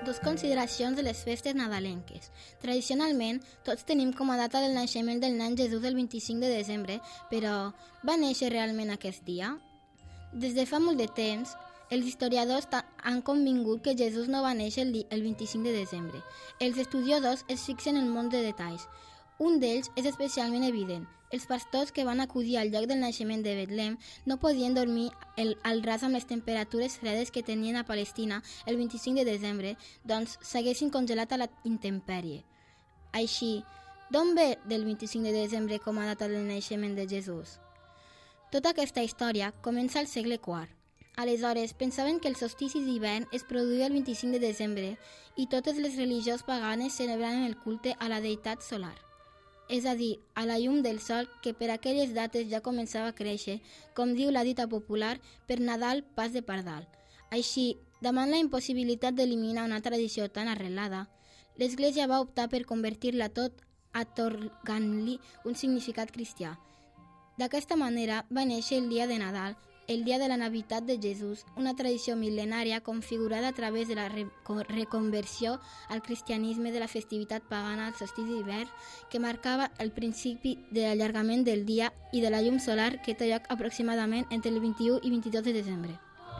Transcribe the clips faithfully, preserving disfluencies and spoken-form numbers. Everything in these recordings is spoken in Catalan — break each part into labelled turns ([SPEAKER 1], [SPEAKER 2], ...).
[SPEAKER 1] dos consideracions de les festes nadalenques. Tradicionalment, tots tenim com a data del naixement del nen Jesús el vint-i-cinc de desembre, però va néixer realment aquest dia? Des de fa molt de temps, els historiadors han convingut que Jesús no va néixer el vint-i-cinc de desembre. Els estudiosos es fixen en molts de detalls. Un d'ells és especialment evident. Els pastors que van acudir al lloc del naixement de Betlem no podien dormir el, al ras amb les temperatures fredes que tenien a Palestina el vint-i-cinc de desembre, doncs s'haguessin congelat a la intempèrie. Així, d'on ve del vint-i-cinc de desembre com a data del naixement de Jesús? Tota aquesta història comença al segle quart. Aleshores, pensaven que el solstici d'hivern es produïa el vint-i-cinc de desembre i totes les religions paganes celebraven el culte a la deïtat solar. És a dir, a la llum del sol que per aquelles dates ja començava a créixer, com diu la dita popular, per Nadal pas de pardal. Així, davant la impossibilitat d'eliminar una tradició tan arrelada, l'Església va optar per convertir-la tot atorgant-li un significat cristià. D'aquesta manera va néixer el dia de Nadal, el dia de la Navitat de Jesús, una tradició mil·lenària configurada a través de la reconversió al cristianisme de la festivitat pagana al solstici d'hivern, que marcava el principi de l'allargament del dia i de la llum solar que té lloc aproximadament entre el vint-i-u i vint-i-dos de desembre.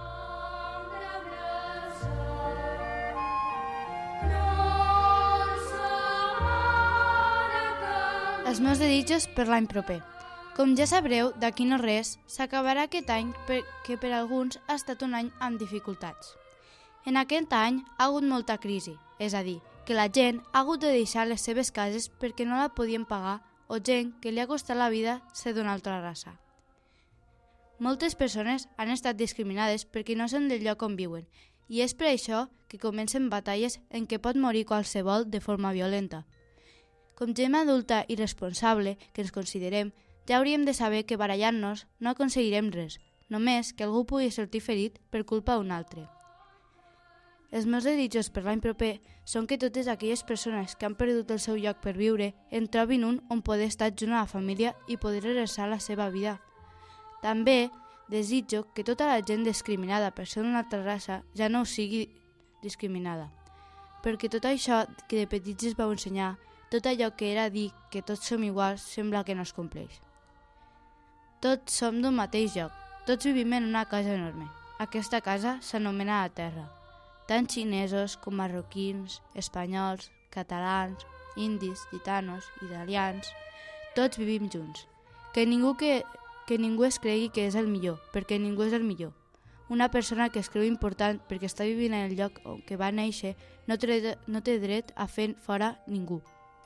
[SPEAKER 2] Els meus desitjos per l'any proper. Com ja sabreu, d'aquí no res, s'acabarà aquest any que per alguns ha estat un any amb dificultats. En aquest any ha hagut molta crisi, és a dir, que la gent ha hagut de deixar les seves cases perquè no la podien pagar o gent que li ha costat la vida ser d'una altra raça. Moltes persones han estat discriminades perquè no són del lloc on viuen i és per això que comencen batalles en què pot morir qualsevol de forma violenta. Com gent adulta i responsable que ens considerem, ja hauríem de saber que barallant-nos no aconseguirem res, només que algú pugui sortir ferit per culpa d'un altre. Els meus desitjos per l'any proper són que totes aquelles persones que han perdut el seu lloc per viure en trobin un on poder estar junt a la família i poder regressar la seva vida. També desitjo que tota la gent discriminada per ser d'una altra raça ja no ho sigui discriminada, perquè tot això que de petits es vau ensenyar, tot allò que era dir que tots som iguals, sembla que no es compleix. Tots som d'un mateix lloc, tots vivim en una casa enorme. Aquesta casa s'anomena la Terra. Tant xinesos com marroquins, espanyols, catalans, indis, gitanos, italians, tots vivim junts. Que ningú, que, que ningú es cregui que és el millor, perquè ningú és el millor. Una persona que es creu important perquè està vivint en el lloc on que va néixer no té, no té dret a fer fora ningú.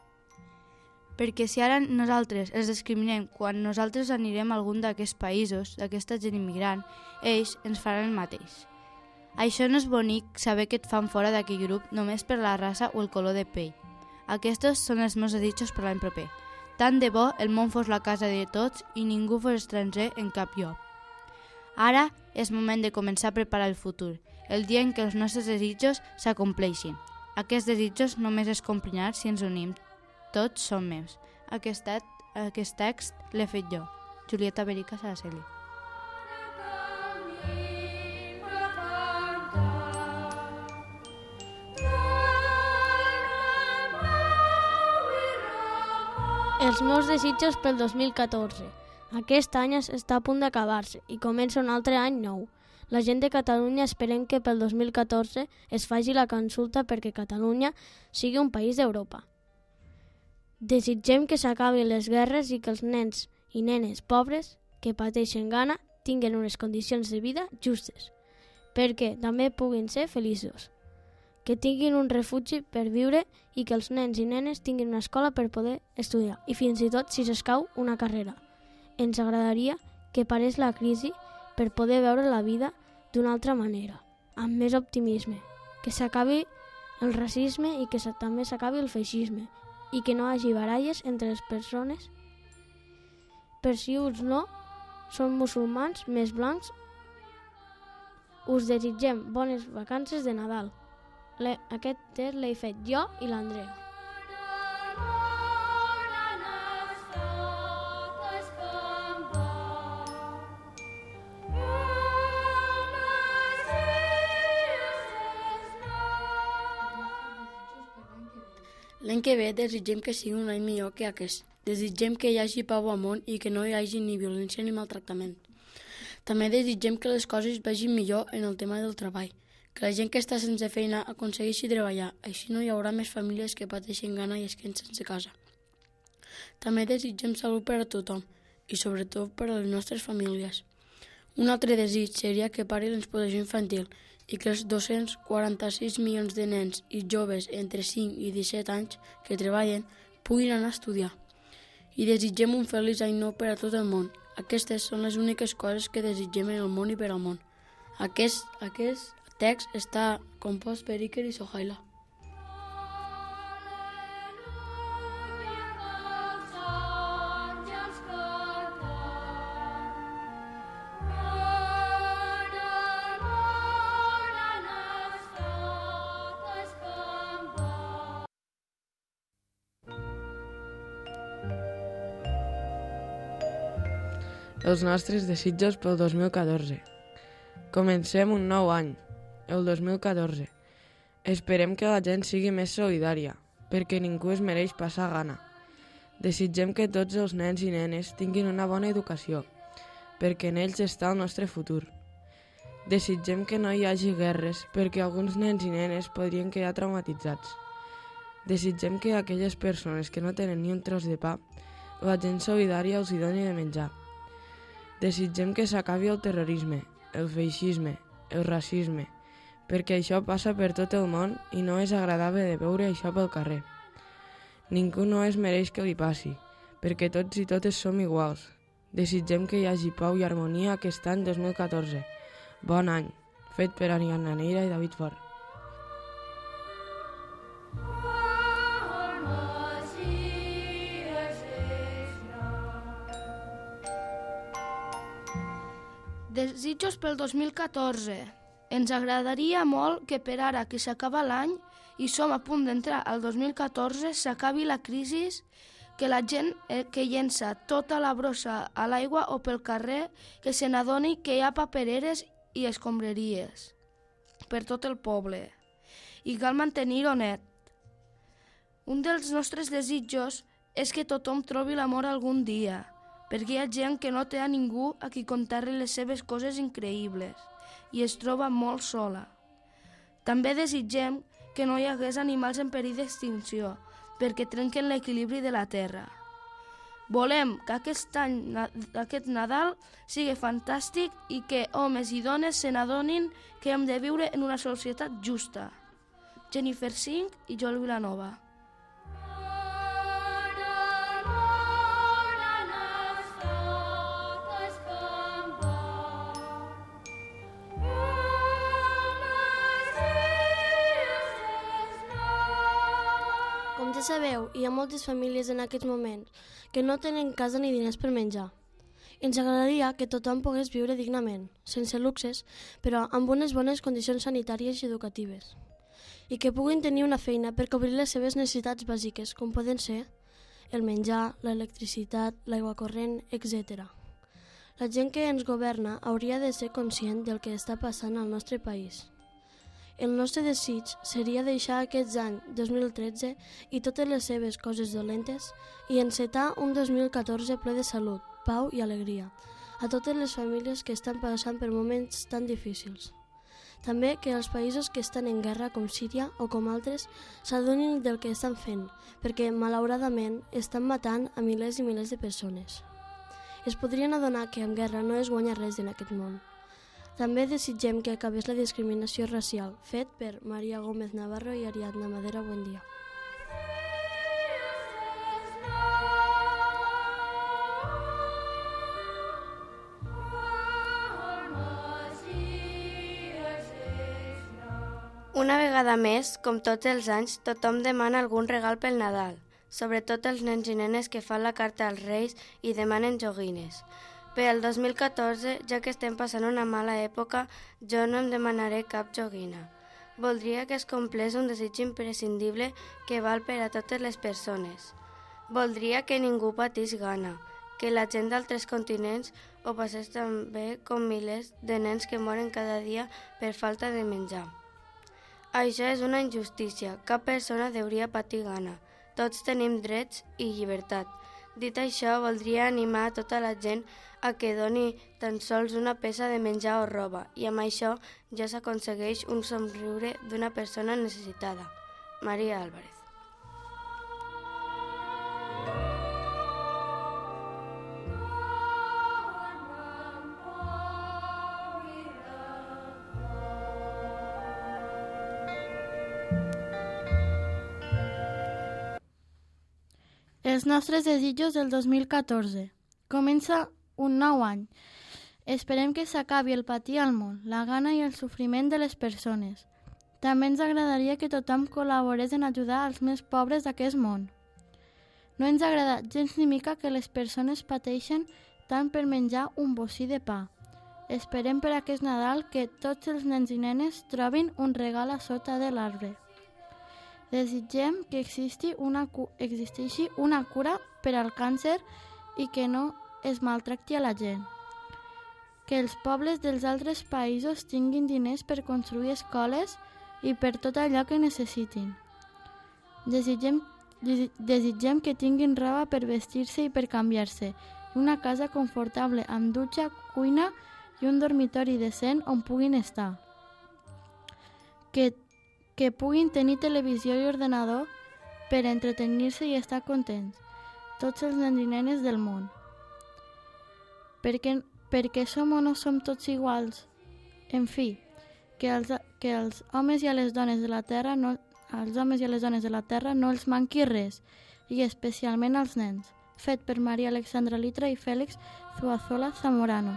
[SPEAKER 2] Perquè si ara nosaltres els discriminem quan nosaltres anirem a algun d'aquests països, d'aquesta gent immigrant, ells ens faran el mateix. Això no és bonic saber que et fan fora d'aquell grup només per la raça o el color de pell. Aquests són els meus desitjos per l'any proper. Tant de bo el món fos la casa de tots i ningú fos estranger en cap lloc. Ara és moment de començar a preparar el futur, el dia en què els nostres desitjos s'acompleixin. Aquests desitjos només es compliran si ens unim. Tots són meus. Aquest, aquest text l'he fet jo, Julieta Berica Saraceli.
[SPEAKER 3] Els meus desitjos pel dos mil catorze. Aquest any està a punt d'acabar-se i comença un altre any nou. La gent de Catalunya esperem que pel dos mil catorze es faci la consulta perquè Catalunya sigui un país d'Europa. Desitgem que s'acabin les guerres i que els nens i nenes pobres que pateixen gana tinguin unes condicions de vida justes, perquè també puguin ser feliços, que tinguin un refugi per viure i que els nens i nenes tinguin una escola per poder estudiar i fins i tot si s'escau una carrera. Ens agradaria que parés la crisi per poder veure la vida d'una altra manera, amb més optimisme, que s'acabi el racisme i que també s'acabi el feixisme, i que no hi hagi baralles entre les persones per si uns no són musulmans més blancs. Us desitgem bones vacances de Nadal. Le, aquest test l'he fet jo i l'Andrea.
[SPEAKER 4] L'any que ve desitgem que sigui un any millor que aquest. Desitgem que hi hagi pau al món i que no hi hagi ni violència ni maltractament. També desitgem que les coses vagin millor en el tema del treball, que la gent que està sense feina aconsegueixi treballar, així no hi haurà més famílies que pateixen gana i es queden sense casa. També desitgem salut per a tothom i sobretot per a les nostres famílies. Un altre desig seria que pari l'explotació infantil i que els dos-cents quaranta-sis milions de nens i joves entre cinc i disset anys que treballen puguin anar a estudiar. I desitgem un feliç any nou per a tot el món. Aquestes són les úniques coses que desitgem en el món i per al món. Aquest, aquest text està compost per Iker i Sohaila.
[SPEAKER 5] Els nostres desitjos pel dos mil catorze. Comencem un nou any, el dos mil catorze. Esperem que la gent sigui més solidària, perquè ningú es mereix passar gana. Desitgem que tots els nens i nenes tinguin una bona educació, perquè en ells està el nostre futur. Desitgem que no hi hagi guerres, perquè alguns nens i nenes podrien quedar traumatitzats. Desitgem que a aquelles persones que no tenen ni un tros de pa, la gent solidària els hi doni de menjar. Desitgem que s'acabi el terrorisme, el feixisme, el racisme, perquè això passa per tot el món i no és agradable de veure això pel carrer. Ningú no es mereix que li passi, perquè tots i totes som iguals. Desitgem que hi hagi pau i harmonia aquest any dos mil catorze. Bon any, fet per Ariadna Neira i David Fort.
[SPEAKER 6] Desitjos pel dos mil catorze. Ens agradaria molt que per ara que s'acaba l'any i som a punt d'entrar al dos mil catorze s'acabi la crisi, que la gent que llença tota la brossa a l'aigua o pel carrer que se n'adoni que hi ha papereres i escombraries per tot el poble i cal mantenir-ho net. Un dels nostres desitjos és que tothom trobi l'amor algun dia, perquè hi ha gent que no té a ningú a qui contar-li les seves coses increïbles i es troba molt sola. També desitgem que no hi hagués animals en perill d'extinció, perquè trenquen l'equilibri de la Terra. Volem que aquest any, aquest Nadal, sigui fantàstic i que homes i dones se n'adonin que hem de viure en una societat justa. Jennifer Singh i Joel Vilanova.
[SPEAKER 3] Com ja sabeu, hi ha moltes famílies en aquests moments que no tenen casa ni diners per menjar. Ens agradaria que tothom pogués viure dignament, sense luxes, però amb unes bones condicions sanitàries i educatives, i que puguin tenir una feina per cobrir les seves necessitats bàsiques, com poden ser el menjar, l'electricitat, l'aigua corrent, etcètera. La gent que ens governa hauria de ser conscient del que està passant al nostre país. El nostre desig seria deixar aquest any dos mil tretze i totes les seves coses dolentes i encetar un dos mil catorze ple de salut, pau i alegria a totes les famílies que estan passant per moments tan difícils. També que els països que estan en guerra com Síria o com altres s'adonin del que estan fent, perquè malauradament estan matant a milers i milers de persones. Es podrien adonar que amb guerra no es guanya res en aquest món. També desitgem que acabés la discriminació racial, fet per Maria Gómez Navarro i Ariadna Madera Buendia.
[SPEAKER 7] Una vegada més, com tots els anys, tothom demana algun regal pel Nadal, sobretot els nens i nenes que fan la carta als Reis i demanen joguines. Per al dos mil catorze, ja que estem passant una mala època, jo no em demanaré cap joguina. Voldria que es complés un desig imprescindible que val per a totes les persones. Voldria que ningú patís gana, que la gent d'altres continents ho passés també com milers de nens que moren cada dia per falta de menjar. Això és una injustícia, cap persona hauria patir gana. tots tenim drets i llibertat. Dit això, voldria animar a tota la gent a que doni tan sols una peça de menjar o roba, i amb això ja s'aconsegueix un somriure d'una persona necessitada. Maria Álvarez.
[SPEAKER 8] Els nostres desitjos del dos mil catorze. Comença un nou any. Esperem que s'acabi el patir al món, la gana i el sofriment de les persones. També ens agradaria que tothom col·laborés en ajudar als més pobres d'aquest món. No ens agrada gens ni mica que les persones pateixen tant per menjar un bocí de pa. Esperem per aquest Nadal que tots els nens i nenes trobin un regal a sota de l'arbre. Desitgem que existi una, existeixi una cura per al càncer i que no es maltracti a la gent. Que els pobles dels altres països tinguin diners per construir escoles i per tot allò que necessitin. Desitgem, desitgem que tinguin roba per vestir-se i per canviar-se, una casa confortable amb dutxa, cuina i un dormitori decent on puguin estar. Que que puguin tenir televisió i ordenador per entretenir-se i estar contents, tots els nens i nenes del món. Perquè, perquè som o no som tots iguals? En fi, que els, que els homes i a les dones de la terra no, als homes i a les dones de la terra no els manqui res, i especialment als nens. Fet per Maria Alexandra Litra i Fèlix Zuazola Zamorano.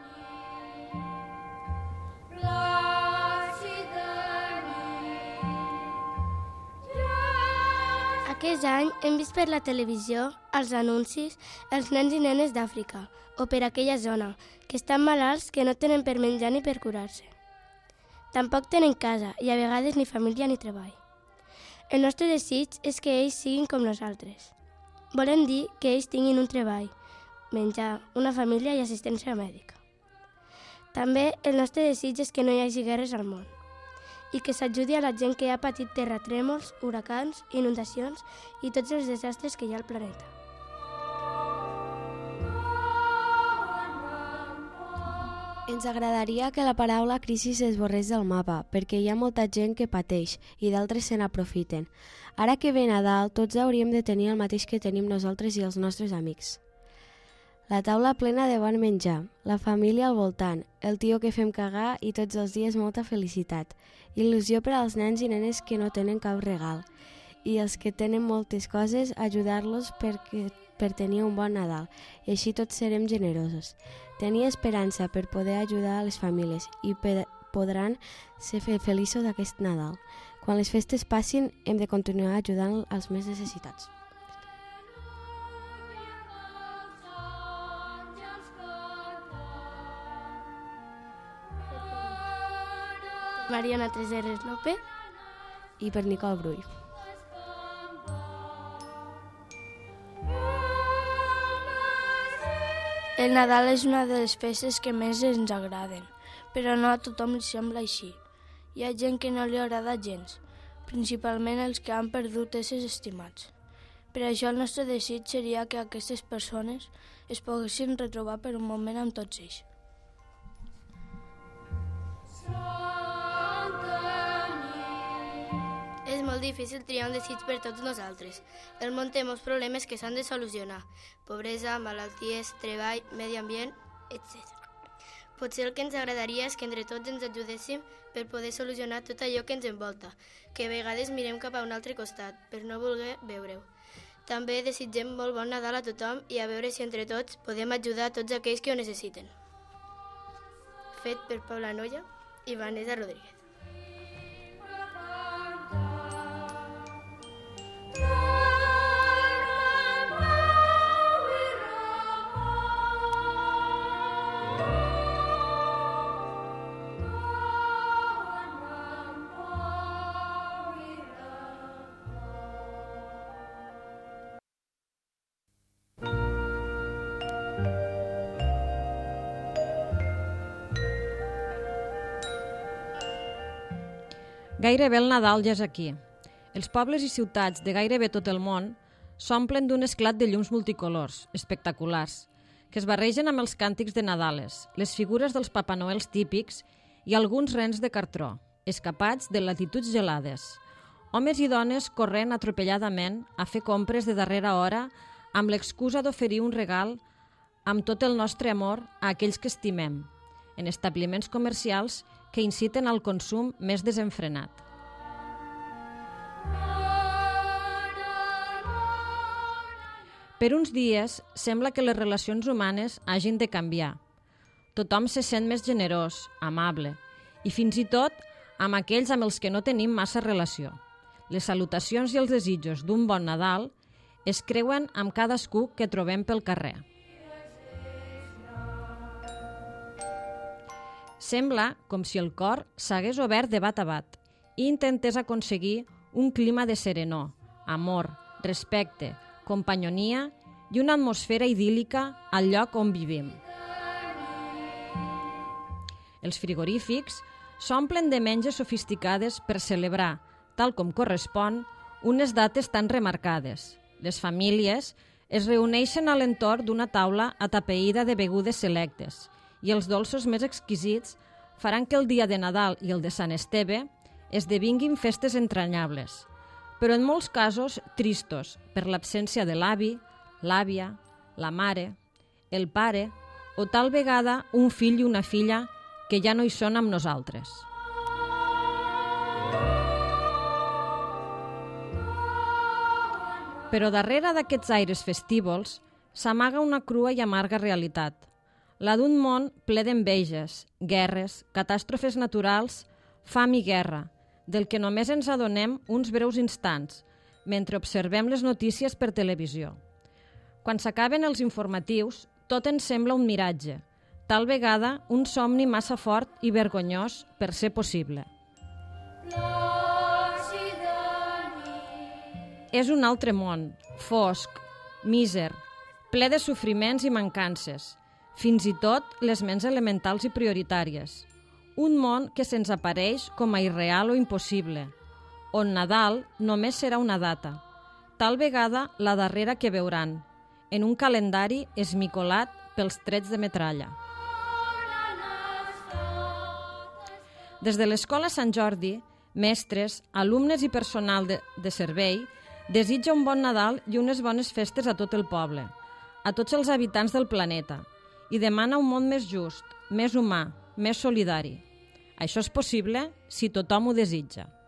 [SPEAKER 9] Aquest any hem vist per la televisió els anuncis els nens i nenes d'Àfrica o per aquella zona que estan malalts que no tenen per menjar ni per curar-se. Tampoc tenen casa i a vegades ni família ni treball. El nostre desig és que ells siguin com nosaltres. Volem dir que ells tinguin un treball, menjar, una família i assistència mèdica. També el nostre desig és que no hi hagi guerres al món i que s'ajudi a la gent que ha patit terratrèmols, huracans, inundacions i tots els desastres que hi ha al planeta.
[SPEAKER 10] Ens agradaria que la paraula crisi s'esborrés del mapa, perquè hi ha molta gent que pateix i d'altres se n'aprofiten. Ara que ve Nadal, tots hauríem de tenir el mateix que tenim nosaltres i els nostres amics. La taula plena de bon menjar, la família al voltant, el tio que fem cagar i tots els dies molta felicitat, il·lusió per als nens i nenes que no tenen cap regal i els que tenen moltes coses, ajudar-los perquè, per tenir un bon Nadal i així tots serem generosos. Tenir esperança per poder ajudar a les famílies i per, podran ser feliços d'aquest Nadal. Quan les festes passin hem de continuar ajudant als més necessitats.
[SPEAKER 9] Mariana Treseres López
[SPEAKER 10] i per Nicole Brull.
[SPEAKER 11] El Nadal és una de les festes que més ens agraden, però no a tothom li sembla així. Hi ha gent que no li agrada gens, principalment els que han perdut éssers estimats. Per això el nostre desig seria que aquestes persones es poguessin retrobar per un moment amb tots ells.
[SPEAKER 9] És molt difícil triar un desig per tots nosaltres. El món té molts problemes que s'han de solucionar. Pobresa, malalties, treball, medi ambient, etcètera. Potser el que ens agradaria és que entre tots ens ajudéssim per poder solucionar tot allò que ens envolta, que a vegades mirem cap a un altre costat, per no voler veure-ho. També desitgem molt bon Nadal a tothom i a veure si entre tots podem ajudar a tots aquells que ho necessiten. Fet per Paula Noya i Vanessa Rodríguez.
[SPEAKER 12] Gairebé el Nadal ja és aquí. Els pobles i ciutats de gairebé tot el món s'omplen d'un esclat de llums multicolors, espectaculars, que es barregen amb els càntics de Nadales, les figures dels Papa Noels típics i alguns rens de cartró, escapats de latituds gelades. Homes i dones corrent atropelladament a fer compres de darrera hora amb l'excusa d'oferir un regal amb tot el nostre amor a aquells que estimem, en establiments comercials que inciten al consum més desenfrenat. Per uns dies sembla que les relacions humanes hagin de canviar. Tothom se sent més generós, amable, i fins i tot amb aquells amb els que no tenim massa relació. Les salutacions i els desitjos d'un bon Nadal es creuen amb cadascú que trobem pel carrer. Sembla com si el cor s'hagués obert de bat a bat i intentés aconseguir un clima de serenor, amor, respecte, companyonia i una atmosfera idíl·lica al lloc on vivim. Els frigorífics s'omplen de menges sofisticades per celebrar, tal com correspon, unes dates tan remarcades. Les famílies es reuneixen a l'entorn d'una taula atapeïda de begudes selectes i els dolços més exquisits faran que el dia de Nadal i el de Sant Esteve esdevinguin festes entranyables, però en molts casos tristos per l'absència de l'avi, l'àvia, la mare, el pare o tal vegada un fill i una filla que ja no hi són amb nosaltres. Però darrere d'aquests aires festívols s'amaga una crua i amarga realitat, la d'un món ple d'enveges, guerres, catàstrofes naturals, fam i guerra, del que només ens adonem uns breus instants, mentre observem les notícies per televisió. Quan s'acaben els informatius, tot ens sembla un miratge, tal vegada un somni massa fort i vergonyós per ser possible. És un altre món, fosc, míser, ple de sofriments i mancances, fins i tot les menys elementals i prioritàries. Un món que se'ns apareix com a irreal o impossible, on Nadal només serà una data, tal vegada la darrera que veuran, en un calendari esmicolat pels trets de metralla. Des de l'Escola Sant Jordi, mestres, alumnes i personal de, de servei desitja un bon Nadal i unes bones festes a tot el poble, a tots els habitants del planeta, i demana un món més just, més humà, més solidari. Això és possible si tothom ho desitja.